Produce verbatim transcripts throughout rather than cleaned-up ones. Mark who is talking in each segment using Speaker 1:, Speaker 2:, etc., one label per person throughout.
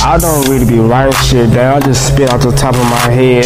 Speaker 1: I don't really be writing shit down, I just spit off the top of my head.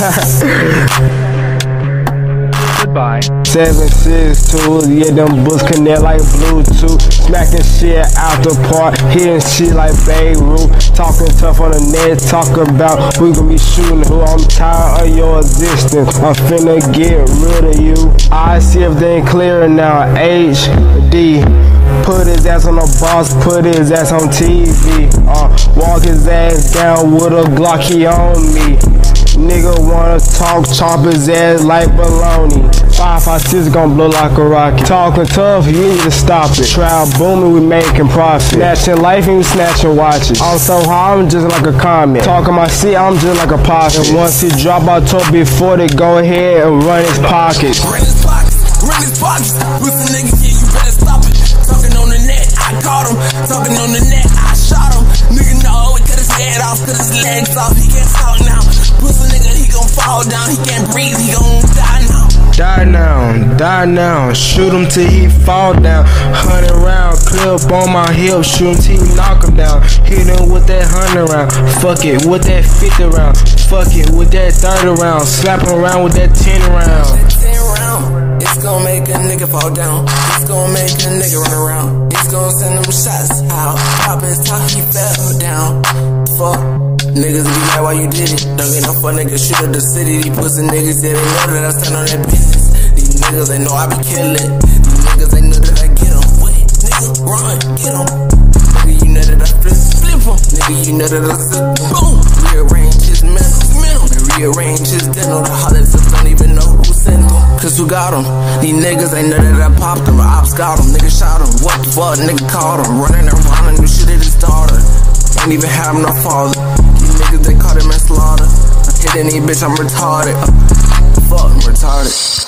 Speaker 2: Goodbye.
Speaker 1: Seven, six, two, yeah, them books connect like Bluetooth. Smacking shit out the park, hitting shit like Beirut. Talking tough on the net, talk about we gon' be shooting who. I'm tired of your existence, I'm finna get rid of you. I see everything clear now, H D. Put his ass on the boss, put his ass on T V. Uh, walk his ass down with a Glock, he on me. Nigga wanna talk, chop his ass like baloney. Five, five, six gon' blow like a rocket. Talking tough, you need to stop it. Trial booming, we making profit. Snatching life and we snatching watches. I'm so high, I'm just like a comet. Talking my shit, I'm just like a pocket. And once he drop, I told before they go ahead and run his pockets.
Speaker 3: Run his pockets, run his pockets. Pussy nigga, yeah, you better stop it. Talking on the net, I caught him. Talking on the net, I shot him. Nigga, no, we cut his head off, cut his legs off. He can't talk now. Pussy nigga, he gon' fall down. He can't breathe, he gon' die now.
Speaker 1: Die now, die now, shoot him till he fall down. Hundred round, clip on my hip, shoot him till he knock him down. Hit him with that hundred round, fuck it with that fifty round. Fuck it with that thirty round, slap him around with that ten round.
Speaker 3: ten round, it's gon' make a nigga fall down. It's gon' make a nigga run around. It's gon' send them shots out. Pop his top, he fell down. Fuck. Niggas be like, why you did it? Don't get no fun, niggas shoot at the city. These pussy niggas, yeah, they know that I stand on that business. These niggas, they know I be killing. These niggas, they know that I get them. Wait, nigga, run, get them. Nigga, you know that I flip, flip them. Nigga, you know that I flip, boom. Rearrange his mental, mental. And rearrange his dental. The holidays don't even know who sent them. Cause who got them? These niggas, they know that I popped them. Ops got them, nigga shot them. What the fuck, nigga caught them. Running around and do shit at his daughter. Ain't even have no father. Niggas, they caught him in slaughter. Hit any bitch, I'm retarded. Fuck, I'm retarded.